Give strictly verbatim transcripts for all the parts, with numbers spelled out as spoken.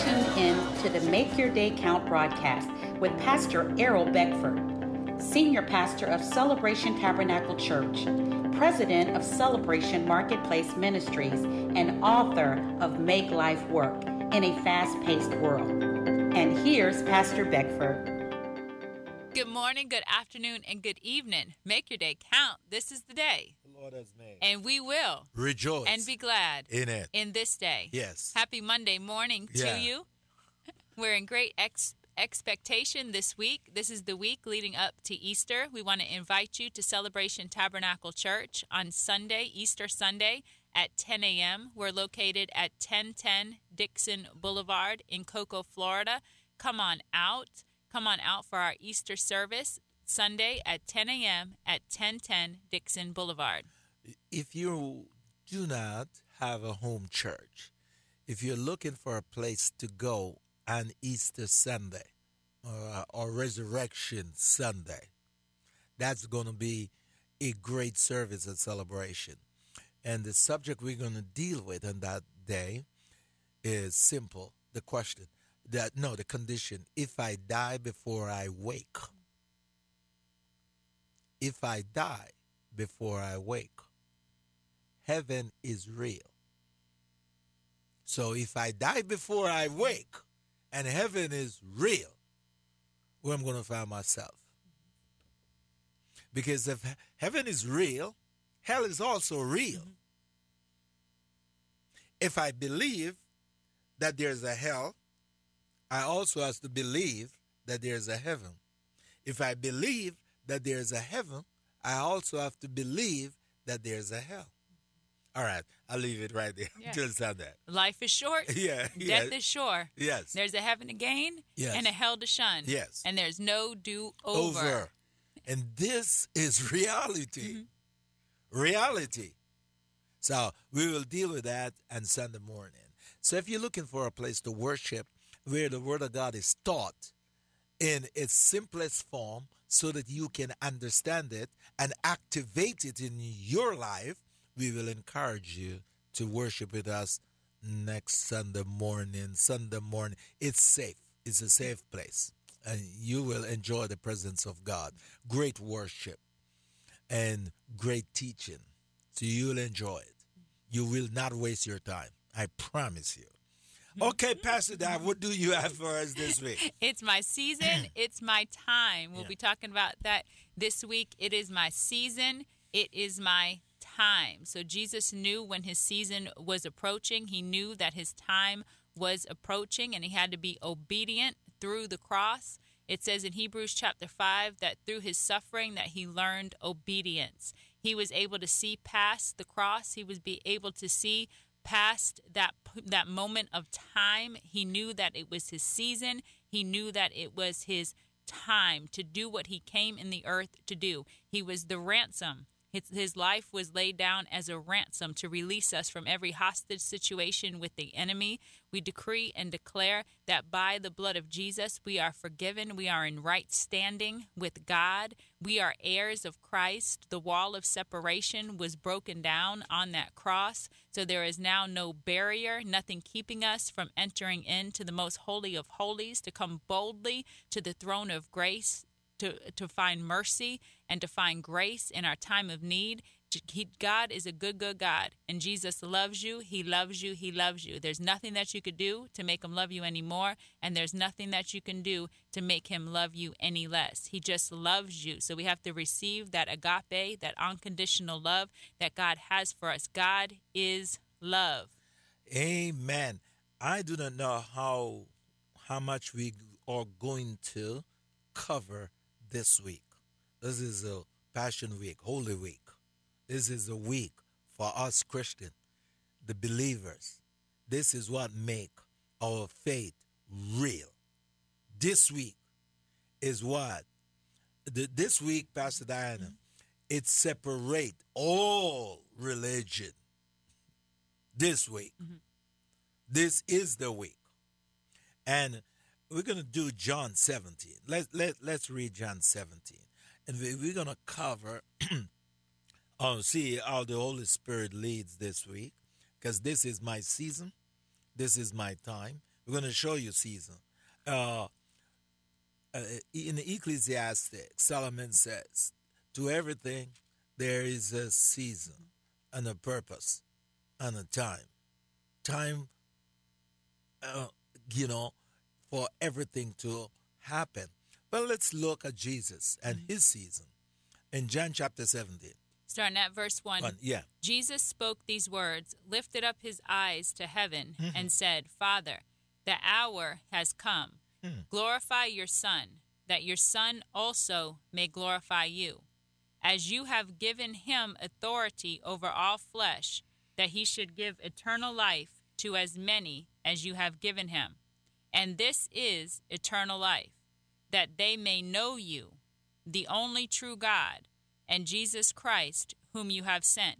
tuned in to the Make Your Day Count broadcast with Pastor Errol Beckford, Senior Pastor of Celebration Tabernacle Church, President of Celebration Marketplace Ministries, and author of Make Life Work in a Fast-Paced World. And here's Pastor Beckford. Good morning, good afternoon, and good evening. Make your day count. This is the day The Lord has made. and we will Rejoice. and be glad in it. in this day. Yes. Happy Monday morning Yeah. to you. We're in great ex- expectation this week. This is the week leading up to Easter. We want to invite you to Celebration Tabernacle Church on Sunday, Easter Sunday at ten a.m. We're located at ten ten Dixon Boulevard in Cocoa, Florida. Come on out. Come on out for our Easter service Sunday at ten a.m. at ten ten Dixon Boulevard. If you do not have a home church, if you're looking for a place to go on Easter Sunday or, or Resurrection Sunday, that's going to be a great service and celebration. And the subject we're going to deal with on that day is simple. The question, that no, the condition, if I die before I wake, if I die before I wake, heaven is real. So if I die before I wake and heaven is real, where I'm going to find myself? Because if heaven is real, hell is also real. Mm-hmm. If I believe that there's a hell, I also have to believe that there's a heaven. If I believe that there's a heaven, I also have to believe that there's a hell. All right, I'll leave it right there. Yeah. Just on that. Life is short. Yeah. Death yeah. is sure. Yes. There's a heaven to gain Yes. and a hell to shun. Yes. And there's no do-over. Over. And this is reality. Mm-hmm. Reality. So we will deal with that on Sunday morning. So if you're looking for a place to worship where the Word of God is taught in its simplest form so that you can understand it and activate it in your life, we will encourage you to worship with us next Sunday morning. Sunday morning. It's safe. It's a safe place. And you will enjoy the presence of God. Great worship and great teaching. So you'll enjoy it. You will not waste your time. I promise you. Okay, Pastor Dad, what do you have for us this week? It's my season. It's my time. We'll Yeah. be talking about that this week. It is my season. It is my time. So Jesus knew when his season was approaching. He knew that his time was approaching, and he had to be obedient through the cross. It says in Hebrews chapter five that through his suffering that he learned obedience. He was able to see past the cross. He was be able to see past that that moment of time. He knew that it was his season. He knew that it was his time to do what he came in the earth to do. He was the ransom. His, his life was laid down as a ransom to release us from every hostage situation with the enemy. We decree and declare that by the blood of Jesus, we are forgiven. We are in right standing with God. We are heirs of Christ. The wall of separation was broken down on that cross. So there is now no barrier, nothing keeping us from entering into the most holy of holies, to come boldly to the throne of grace, to to find mercy and to find grace in our time of need. He, God is a good, good God, and Jesus loves you. He loves you. He loves you. There's nothing that you could do to make him love you anymore, and there's nothing that you can do to make him love you any less. He just loves you. So we have to receive that agape, that unconditional love that God has for us. God is love. Amen. I do not know how how much we are going to cover this week. This is a Passion Week, Holy Week. This is a week for us Christians, the believers. This is what make our faith real. This week is what? The, this week, Pastor Diana, mm-hmm. it separate all religion. This week. Mm-hmm. This is the week. And we're going to do John seventeen. Let, let, let's read John seventeen. And we, we're going to cover, oh, see how the Holy Spirit leads this week, because this is my season. This is my time. We're going to show you season. Uh, uh, in Ecclesiastic, Solomon says, to everything there is a season and a purpose and a time. Time, uh, you know, for everything to happen. But let's look at Jesus and his season in John chapter seventeen. Starting at verse one. One, yeah. Jesus spoke these words, lifted up his eyes to heaven, Mm-hmm. and said, Father, the hour has come. Mm. Glorify your Son, that your Son also may glorify you, as you have given him authority over all flesh, that he should give eternal life to as many as you have given him. And this is eternal life, that they may know you, the only true God, and Jesus Christ, whom you have sent.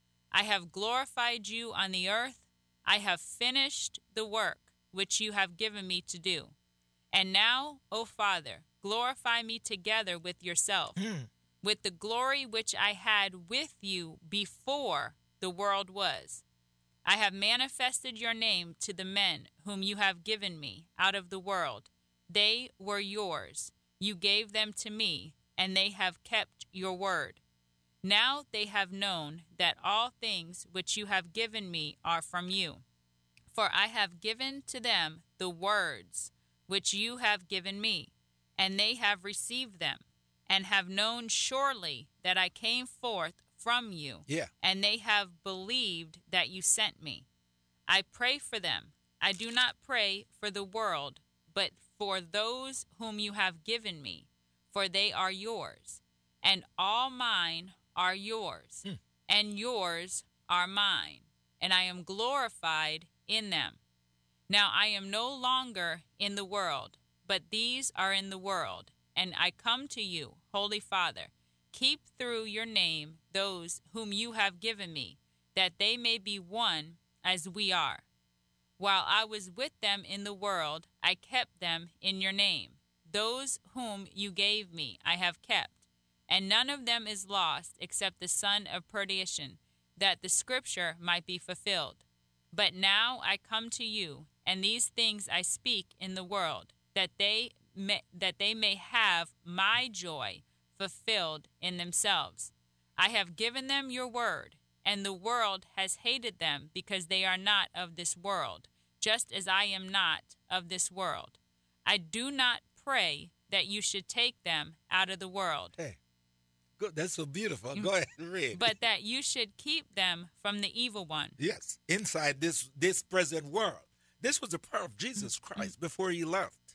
I have glorified you on the earth. I have finished the work which you have given me to do. And now, O Father, glorify me together with yourself, Mm. with the glory which I had with you before the world was. I have manifested your name to the men whom you have given me out of the world. They were yours. You gave them to me, and they have kept your word. Now they have known that all things which you have given me are from you. For I have given to them the words which you have given me, and they have received them, and have known surely that I came forth from you, Yeah. and they have believed that you sent me. I pray for them. I do not pray for the world, but for those whom you have given me, for they are yours, and all mine are yours, Mm. and yours are mine, and I am glorified in them. Now I am no longer in the world, but these are in the world, and I come to you, Holy Father. Keep through your name those whom you have given me, that they may be one as we are. While I was with them in the world, I kept them in your name. Those whom you gave me I have kept, and none of them is lost except the son of perdition, that the scripture might be fulfilled. But now I come to you, and these things I speak in the world, that they may, that they may have my joy fulfilled in themselves. I have given them your word, and the world has hated them because they are not of this world, just as I am not of this world. I do not pray that you should take them out of the world, Hey, good. That's so beautiful. Go ahead and read. but that you should keep them from the evil one. Yes, inside this this present world. This was the prayer of Jesus Christ before he left,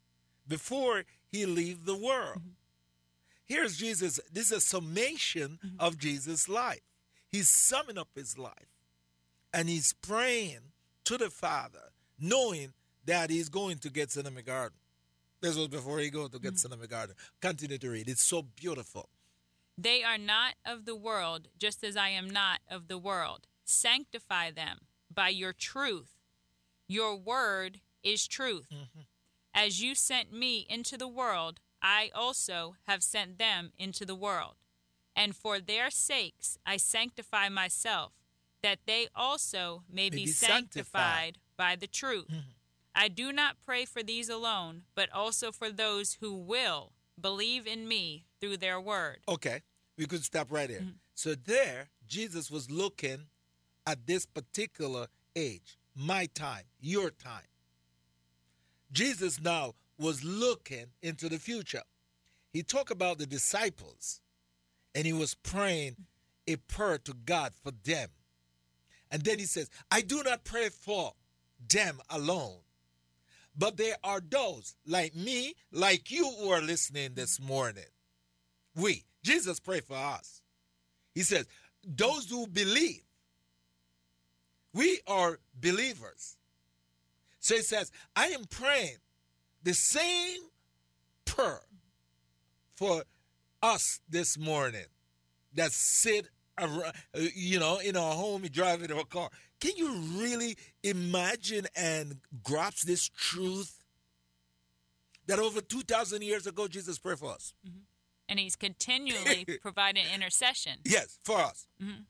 before he leave the world. Here's Jesus. This is a summation of Jesus' life. He's summing up his life, and he's praying to the Father, knowing that he's going to Gethsemane Garden. This was before he go to Gethsemane Garden. Continue to read. It's so beautiful. They are not of the world, just as I am not of the world. Sanctify them by your truth. Your word is truth. Mm-hmm. As you sent me into the world, I also have sent them into the world. And for their sakes I sanctify myself, that they also may, May be be sanctified, sanctified. by the truth. Mhm. I do not pray for these alone, but also for those who will believe in me through their word. Okay, we could stop right there. Mhm. So there, Jesus was looking at this particular age, my time, your time. Jesus now was looking into the future. He talked about the disciples, and he was praying a prayer to God for them. And then he says, I do not pray for them alone, but there are those like me, like you who are listening this morning. We, Jesus prayed for us. He says, those who believe, we are believers. So he says, I am praying the same prayer for us this morning that sit around, you know, in our home, driving our car. Can you really imagine and grasp this truth that over two thousand years ago, Jesus prayed for us? And he's continually providing intercession. Yes, for us. Mhm.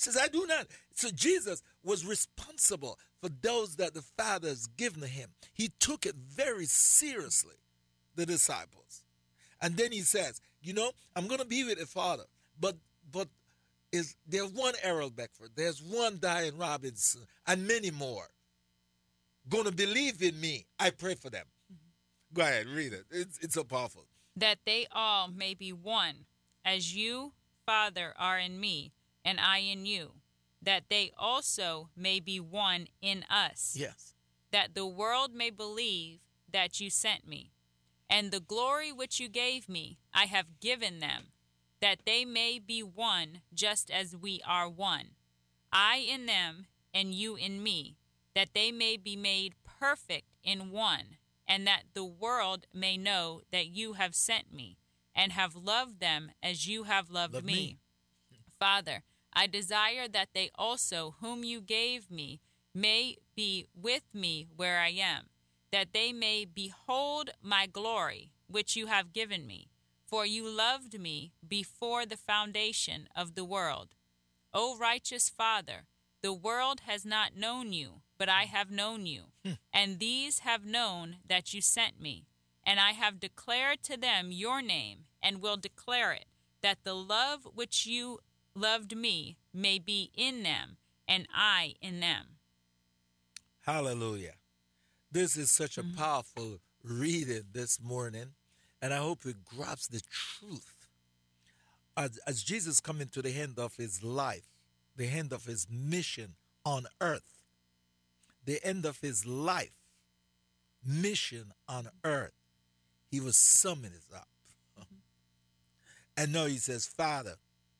says, I do not. So Jesus was responsible for those that the Father has given him. He took it very seriously, the disciples. And then he says, you know, I'm going to be with the Father. But but is there's one Errol Beckford, there's one Diane Robinson, and many more going to believe in me. I pray for them. Mm-hmm. Go ahead, read it. It's, it's so powerful. That they all may be one, as you, Father, are in me, and I in you, that they also may be one in us. Yes. That the world may believe that you sent me. And the glory which you gave me, I have given them, that they may be one just as we are one. I in them, and you in me, that they may be made perfect in one, and that the world may know that you have sent me, and have loved them as you have loved Love me. me. Father, I desire that they also, whom you gave me, may be with me where I am, that they may behold my glory, which you have given me. For you loved me before the foundation of the world. O righteous Father, the world has not known you, but I have known you, hmm. and these have known that you sent me. And I have declared to them your name, and will declare it, that the love which you loved me may be in them, and I in them. Hallelujah. This is such a mm-hmm. powerful reading this morning, and I hope it grabs the truth. As, as Jesus coming to the end of his life, the end of his mission on earth, the end of his life, mission on earth, he was summing it up. Mm-hmm. And now he says, Father,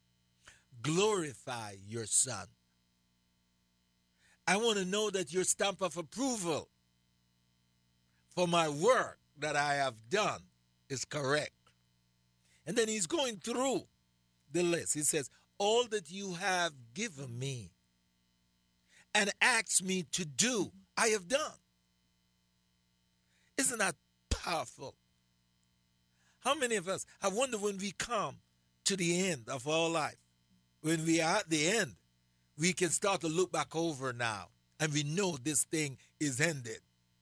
glorify your Son. I want to know that your stamp of approval for my work that I have done is correct. And then he's going through the list. He says, all that you have given me and asked me to do, I have done. Isn't that powerful? How many of us, I wonder when we come to the end of our life, when we are at the end, we can start to look back over now and we know this thing is ended.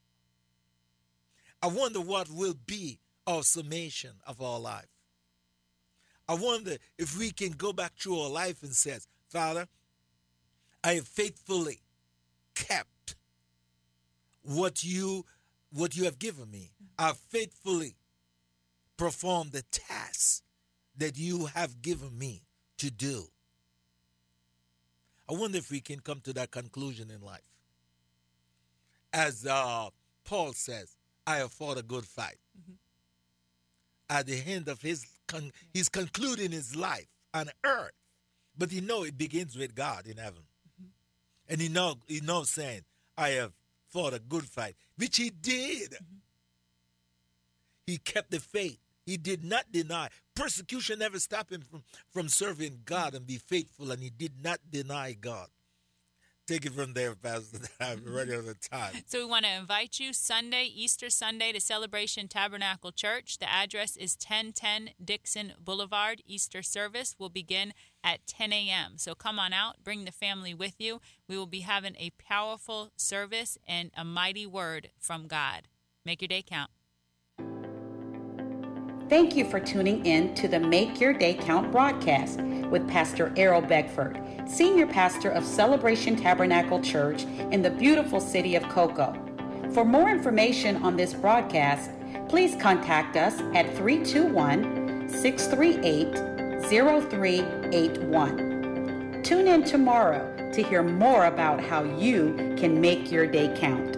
I wonder what will be our summation of our life. I wonder if we can go back through our life and says, Father, I have faithfully kept what you what you have given me. I have faithfully performed the tasks that you have given me to do. I wonder if we can come to that conclusion in life. As uh, Paul says, I have fought a good fight. Mm-hmm. At the end of his, con- he's concluding his life on earth. But he know it begins with God in heaven. Mm-hmm. And he know, he knows saying, I have fought a good fight, which he did. Mm-hmm. He kept the faith. He did not deny. Persecution never stopped him from, from serving God and be faithful, and he did not deny God. Take it from there, Pastor. I'm ready on the time. So we want to invite you Sunday, Easter Sunday, to Celebration Tabernacle Church. The address is ten ten Dixon Boulevard. Easter service will begin at ten a.m. So come on out. Bring the family with you. We will be having a powerful service and a mighty word from God. Make your day count. Thank you for tuning in to the Make Your Day Count broadcast with Pastor Errol Beckford, Senior Pastor of Celebration Tabernacle Church in the beautiful city of Cocoa. For more information on this broadcast, please contact us at three two one, six three eight, zero three eight one. Tune in tomorrow to hear more about how you can make your day count.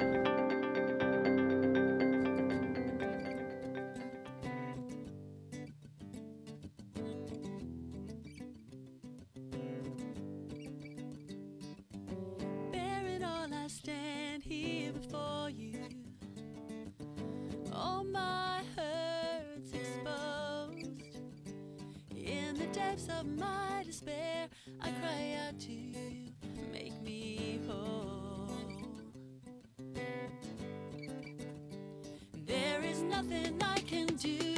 Of my despair, I cry out to you, make me whole. There is nothing I can do.